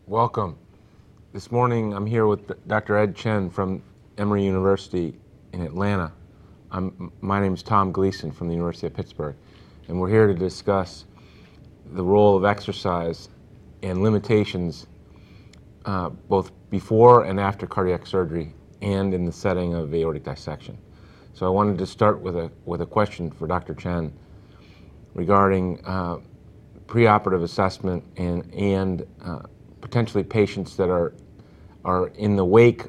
Welcome. This morning I'm here with Dr. Ed Chen from Emory University in Atlanta. My name is Tom Gleason from the University of Pittsburgh, and we're here to discuss the role of exercise and limitations both before and after cardiac surgery and in the setting of aortic dissection. So I wanted to start with a question for Dr. Chen regarding preoperative assessment and potentially patients that are in the wake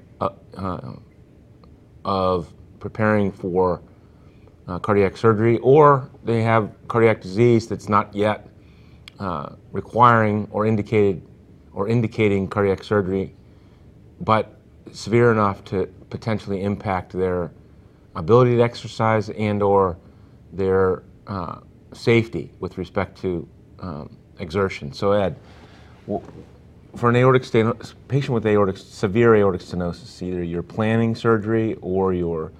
of preparing for cardiac surgery, or they have cardiac disease that's not yet requiring or indicating cardiac surgery, but severe enough to potentially impact their ability to exercise and/or their safety with respect to exertion. So, Ed, for an patient with severe aortic stenosis, either you're planning surgery or you're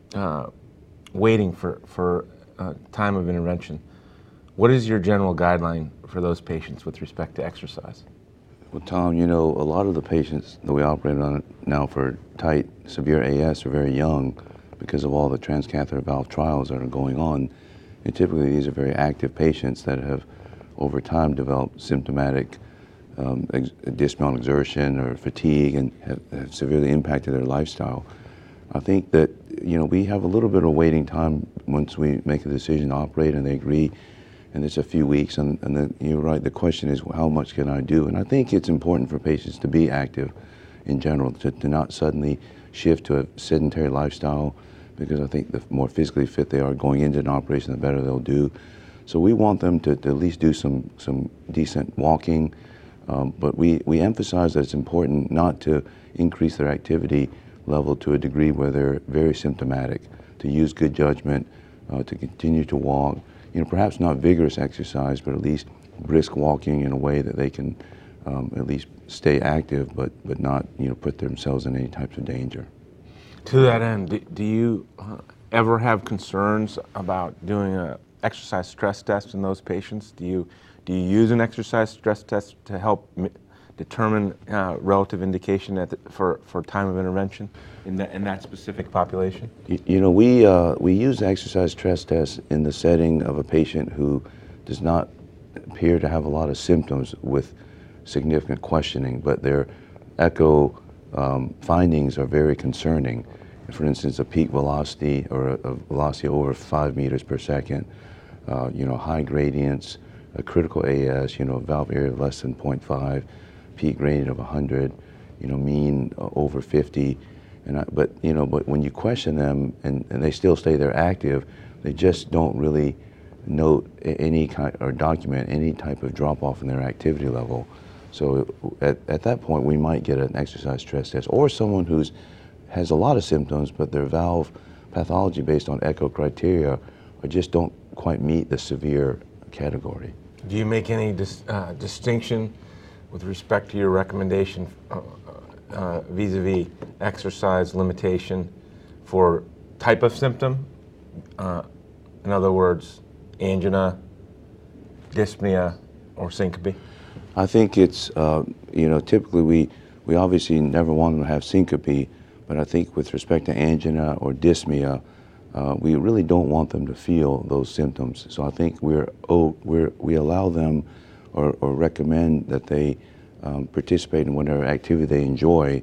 waiting for time of intervention, what is your general guideline for those patients with respect to exercise? Well, Tom, a lot of the patients that we operate on now for tight, severe AS are very young because of all the transcatheter valve trials that are going on. And typically these are very active patients that have over time developed symptomatic dyspneial exertion or fatigue and have severely impacted their lifestyle. I think that, we have a little bit of waiting time once we make a decision to operate and they agree, and it's a few weeks, and then you're right, the question is, well, how much can I do? And I think it's important for patients to be active in general, to not suddenly shift to a sedentary lifestyle, because I think the more physically fit they are going into an operation, the better they'll do. So we want them to at least do some decent walking, but we emphasize that it's important not to increase their activity level to a degree where they're very symptomatic, to use good judgment, to continue to walk, perhaps not vigorous exercise, but at least brisk walking in a way that they can at least stay active, but not, put themselves in any types of danger. To that end, do you ever have concerns about doing an exercise stress test in those patients? Do you use an exercise stress test to help determine relative indication for time of intervention in that specific population? We use exercise stress tests in the setting of a patient who does not appear to have a lot of symptoms with significant questioning, but their echo findings are very concerning. For instance, a peak velocity or a velocity over 5 meters per second, high gradients, a critical AS, valve area of less than 0.5, peak gradient of 100, mean over 50. But when you question them and they still stay there active, they just don't really note any kind or document any type of drop off in their activity level. So at that point, we might get an exercise stress test, or someone who has a lot of symptoms, but their valve pathology based on echo criteria just don't quite meet the severe category. Do you make any distinction with respect to your recommendation vis-a-vis exercise limitation for type of symptom? In other words, angina, dyspnea, or syncope? I think it's, typically we obviously never want them to have syncope, but I think with respect to angina or dyspnea, we really don't want them to feel those symptoms. So I think we allow them or recommend that they participate in whatever activity they enjoy,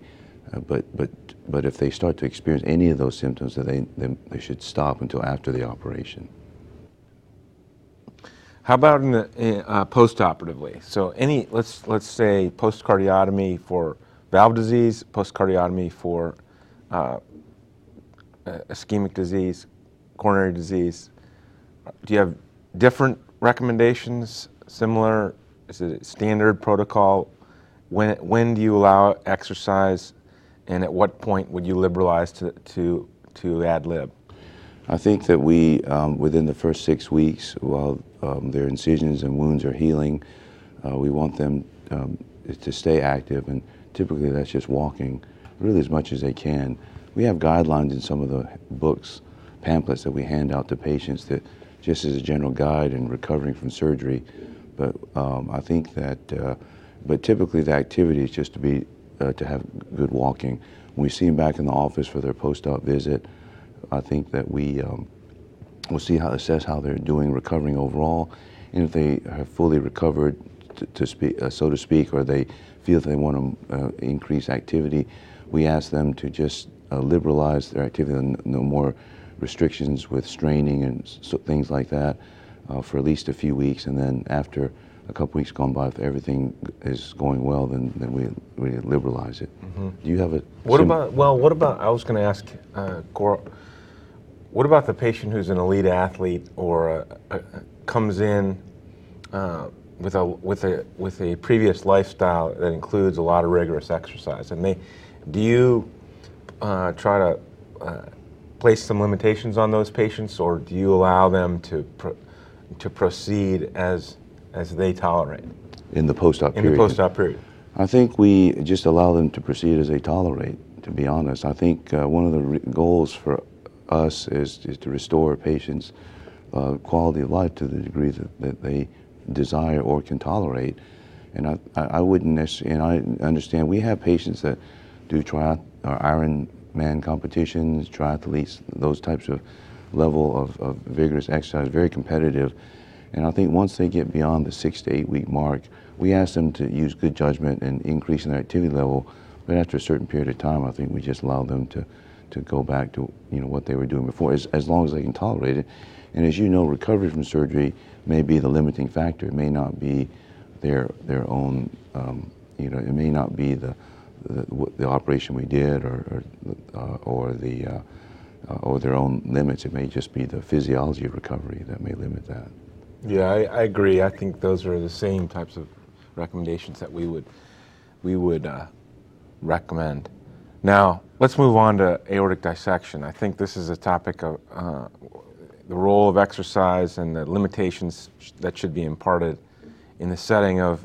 but if they start to experience any of those symptoms, then they should stop until after the operation. How about in the post-operatively? So let's say post-cardiotomy for valve disease, post-cardiotomy for ischemic disease, coronary disease. Do you have different recommendations, similar? Is it a standard protocol? When do you allow exercise, and at what point would you liberalize to ad lib? I think that we, within the first 6 weeks, while their incisions and wounds are healing, we want them to stay active, and typically that's just walking really as much as they can. We have guidelines in some of the books, pamphlets that we hand out to patients that just as a general guide in recovering from surgery. But I think that But typically the activity is just to have good walking. When we see them back in the office for their post-op visit, I think that we'll assess how they're doing, recovering overall, and if they have fully recovered, so to speak, or they feel that they want to increase activity, we ask them to just liberalize their activity, no more restrictions with straining and things like that for at least a few weeks, and then after a couple weeks gone by, if everything is going well, then we liberalize it. Mm-hmm. Do you have a... What about, I was going to ask, Cora, what about the patient who's an elite athlete or comes in with a previous lifestyle that includes a lot of rigorous exercise, and do you try to place some limitations on those patients, or do you allow them to proceed as they tolerate? In the post-op period? In the post-op period. I think we just allow them to proceed as they tolerate, to be honest. I think one of the goals for us is to restore patients' quality of life to the degree that they desire or can tolerate. And I wouldn't necessarily, and I understand we have patients that do Ironman competitions, triathletes, those types of level of vigorous exercise, very competitive. And I think once they get beyond the 6 to 8 week mark, we ask them to use good judgment and increase in their activity level. But after a certain period of time, I think we just allow them to go back to what they were doing before, as long as they can tolerate it. And as you know, recovery from surgery may be the limiting factor. It may not be their own, it may not be the operation we did or their own limits. It may just be the physiology of recovery that may limit that. Yeah, I agree. I think those are the same types of recommendations that we would recommend. Now, let's move on to aortic dissection. I think this is a topic of the role of exercise and the limitations that should be imparted in the setting of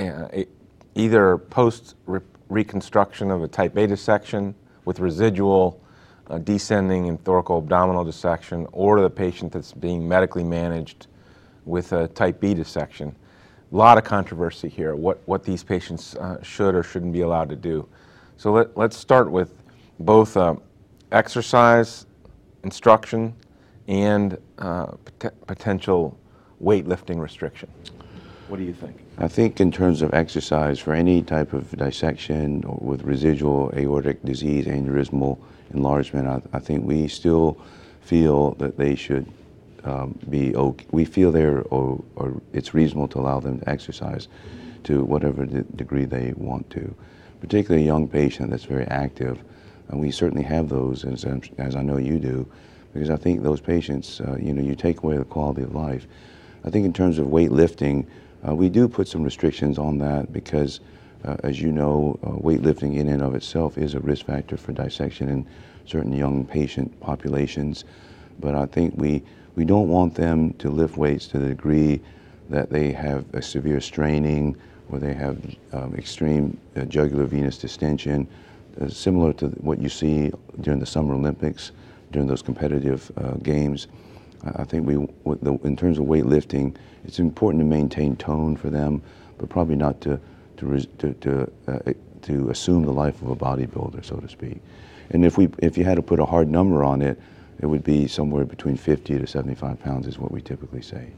either post-reconstruction of a type A dissection with residual descending and thoracoabdominal dissection, or the patient that's being medically managed with a type B dissection. A lot of controversy here, what these patients should or shouldn't be allowed to do. So let's start with both exercise instruction and potential weightlifting restriction. What do you think? I think in terms of exercise, for any type of dissection or with residual aortic disease, aneurysmal enlargement, I think we still feel that they should be okay. We feel or it's reasonable to allow them to exercise to whatever degree they want to. Particularly a young patient that's very active, and we certainly have those, as I know you do, because I think those patients, you take away the quality of life. I think in terms of weightlifting, we do put some restrictions on that because, as you know, weightlifting in and of itself is a risk factor for dissection in certain young patient populations. But I think we don't want them to lift weights to the degree that they have a severe straining or they have extreme jugular venous distension, similar to what you see during the Summer Olympics, during those competitive games. I think in terms of weightlifting, it's important to maintain tone for them, but probably not to assume the life of a bodybuilder, so to speak. And if you had to put a hard number on it, it would be somewhere between 50 to 75 pounds is what we typically say.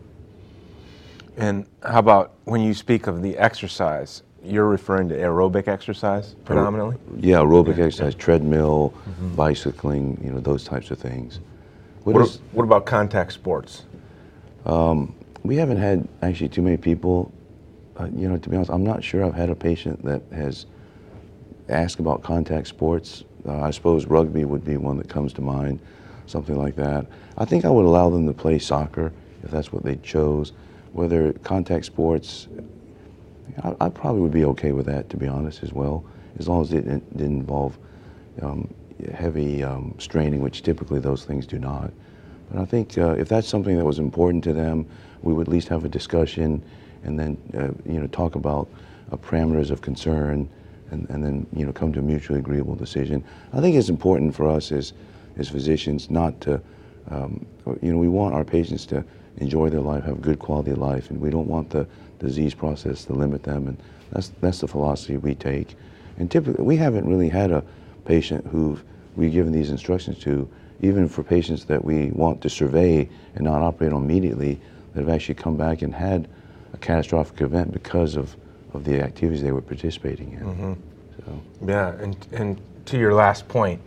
And how about when you speak of the exercise, you're referring to aerobic exercise predominantly? Yeah, aerobic exercise, treadmill, bicycling, those types of things. What about contact sports? We haven't had actually too many people, to be honest, I'm not sure I've had a patient that has asked about contact sports. I suppose rugby would be one that comes to mind, something like that. I think I would allow them to play soccer if that's what they chose. Whether contact sports, I probably would be okay with that, to be honest, as well, as long as it didn't involve heavy straining, which typically those things do not. But I think if that's something that was important to them, we would at least have a discussion and then talk about parameters of concern and then come to a mutually agreeable decision. I think it's important for us as physicians not to, we want our patients to enjoy their life, have a good quality of life, and we don't want the disease process to limit them, and that's the philosophy we take. And typically, we haven't really had a patient who we've given these instructions to, even for patients that we want to survey and not operate on immediately, that have actually come back and had a catastrophic event because of the activities they were participating in. Mm-hmm. So. Yeah, and to your last point,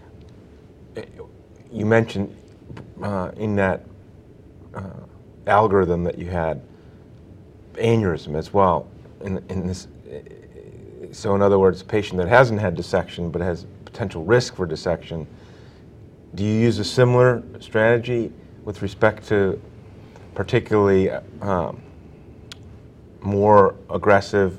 you mentioned in that algorithm that you had aneurysm as well. In this, so in other words, a patient that hasn't had dissection but has potential risk for dissection, do you use a similar strategy with respect to particularly more aggressive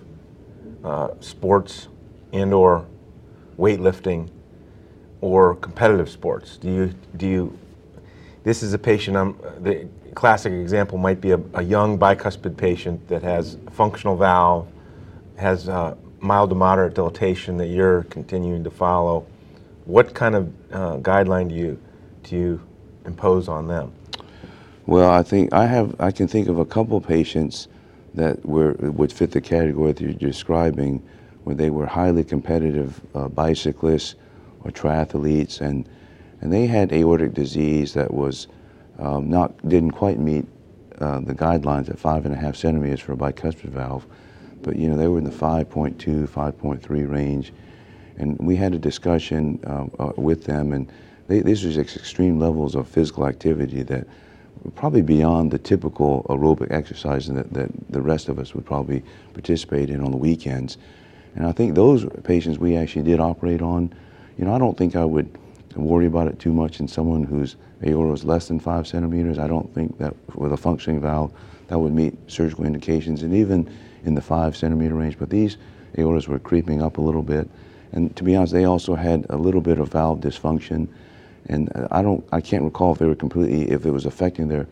sports and/or weightlifting or competitive sports? Do you? This is a patient. The classic example might be a young bicuspid patient that has a functional valve, has mild to moderate dilatation that you're continuing to follow. What kind of guideline do you impose on them? Well, I can think of a couple patients that would fit the category that you're describing, where they were highly competitive bicyclists or triathletes, and they had aortic disease that was didn't quite meet the guidelines at 5.5 centimeters for a bicuspid valve, but they were in the 5.2, 5.3 range, and we had a discussion with them, and these was extreme levels of physical activity that were probably beyond the typical aerobic exercise that the rest of us would probably participate in on the weekends. And I think those patients we actually did operate on. I don't think I would worry about it too much in someone whose aorta is less than 5 centimeters. I don't think that with a functioning valve that would meet surgical indications, and even in the 5 centimeter range. But these aortas were creeping up a little bit, and to be honest, they also had a little bit of valve dysfunction. And I can't recall if it was affecting their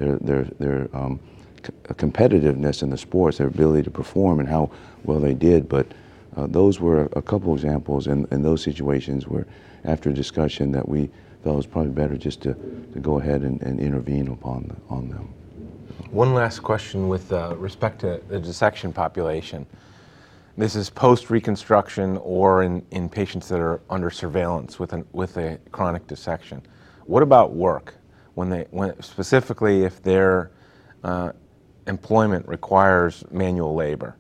competitiveness in the sports, their ability to perform and how well they did. But those were a couple examples in those situations where, after discussion, that we felt it was probably better just to go ahead and intervene on them. One last question with respect to the dissection population. This is post-reconstruction or in patients that are under surveillance with a chronic dissection. What about work? Specifically if their employment requires manual labor,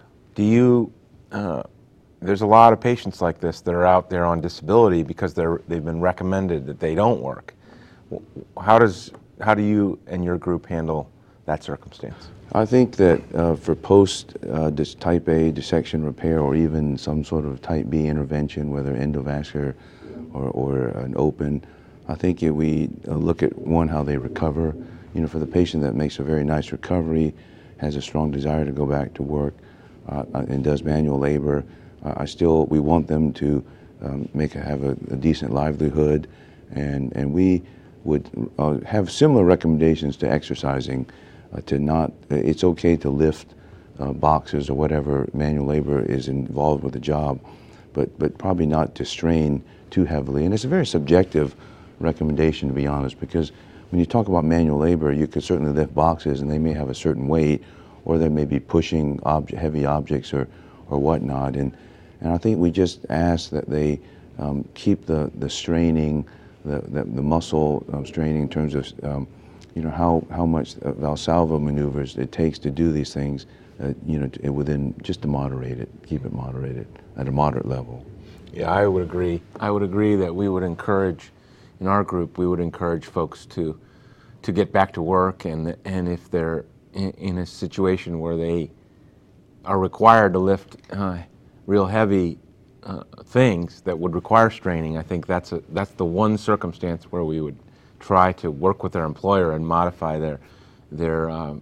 there's a lot of patients like this that are out there on disability because they've been recommended that they don't work. How do you and your group handle that circumstance? I think that for post type A dissection repair, or even some sort of type B intervention, whether endovascular or an open, I think we look at how they recover. For the patient that makes a very nice recovery, has a strong desire to go back to work, and does manual labor, we want them to have a decent livelihood, and we would have similar recommendations to exercising. It's okay to lift boxes or whatever manual labor is involved with the job, but probably not to strain too heavily. And it's a very subjective recommendation, to be honest, because when you talk about manual labor, you could certainly lift boxes and they may have a certain weight, or they may be pushing heavy objects or whatnot. And I think we just ask that they keep the straining, the muscle straining in terms of how much Valsalva maneuvers it takes to do these things, within just to moderate it, keep it moderated at a moderate level. Yeah, I would agree. I would agree that we would encourage, in our group, we would encourage folks to get back to work, and if they're in a situation where they are required to lift real heavy things that would require straining, I think that's the one circumstance where we would try to work with their employer and modify their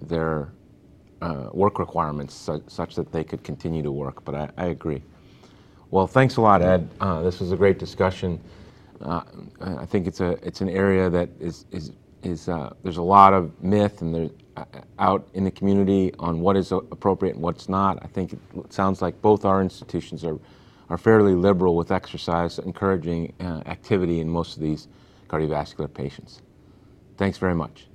work requirements such that they could continue to work. But I agree. Well, thanks a lot, Ed. This was a great discussion. I think it's an area that is there's a lot of myth and there's out in the community on what is appropriate and what's not. I think it sounds like both our institutions are fairly liberal with exercise, encouraging activity in most of these cardiovascular patients. Thanks very much.